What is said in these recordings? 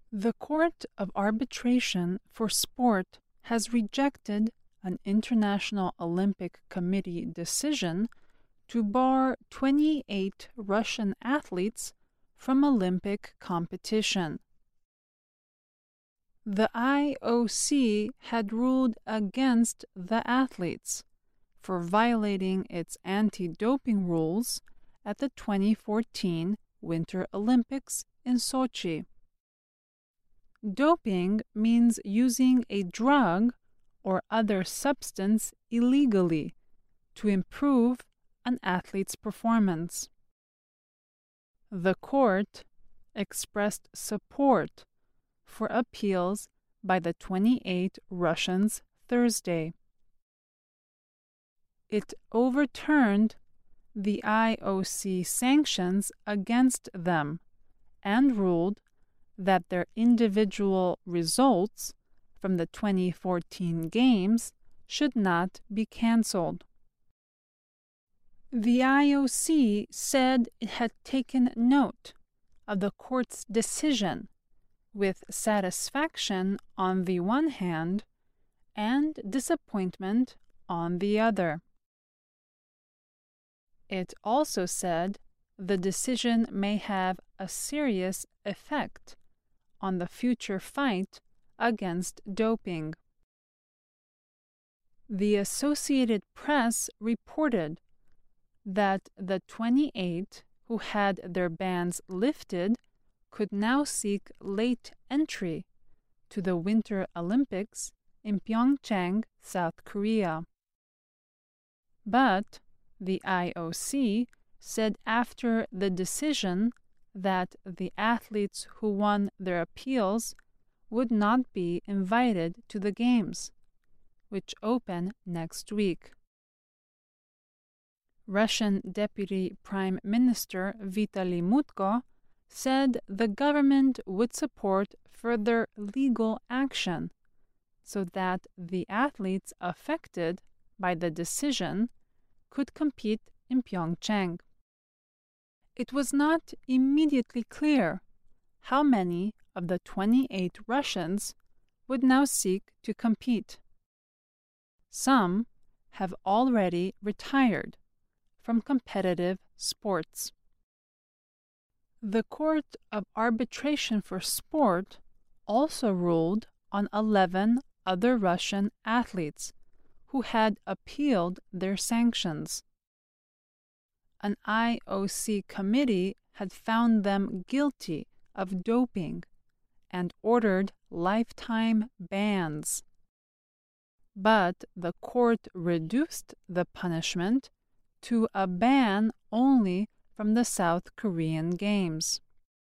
The Court of Arbitration for Sport has rejected an International Olympic Committee decision to bar 28 Russian athletes from Olympic competition. The IOC had ruled against the athletes for violating its anti-doping rules at the 2014 Winter Olympics in Sochi. Doping means using a drug or other substance illegally to improve an athlete's performance. The court expressed support for appeals by the 28 Russians Thursday. It overturned the IOC sanctions against them and ruled that their individual results from the 2014 Games should not be cancelled. The IOC said it had taken note of the court's decision with satisfaction on the one hand and disappointment on the other. It also said the decision may have a serious effect on the future fight against doping. The Associated Press reported that the 28 who had their bans lifted could now seek late entry to the Winter Olympics in Pyeongchang, South Korea. But the IOC said after the decision that the athletes who won their appeals would not be invited to the Games, which open next week. Russian Deputy Prime Minister Vitaly Mutko said the government would support further legal action so that the athletes affected by the decision could compete in Pyeongchang. It was not immediately clear how many of the 28 Russians would now seek to compete. Some have already retired from competitive sports. The Court of Arbitration for Sport also ruled on 11 other Russian athletes who had appealed their sanctions. An IOC committee had found them guilty of doping and ordered lifetime bans. But the court reduced the punishment to a ban only from the South Korean Games.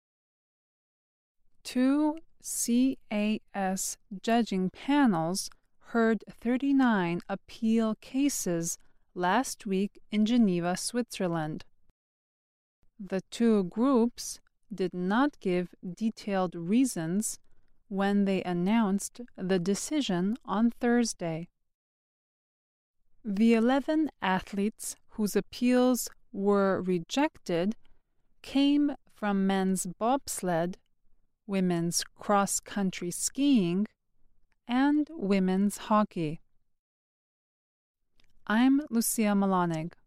2 CAS judging panels heard 39 appeal cases last week in Geneva, Switzerland. The two groups did not give detailed reasons when they announced the decision on Thursday. The 11 athletes whose appeals were rejected came from men's bobsled, women's cross-country skiing, and women's hockey. I'm Lucia Malonig.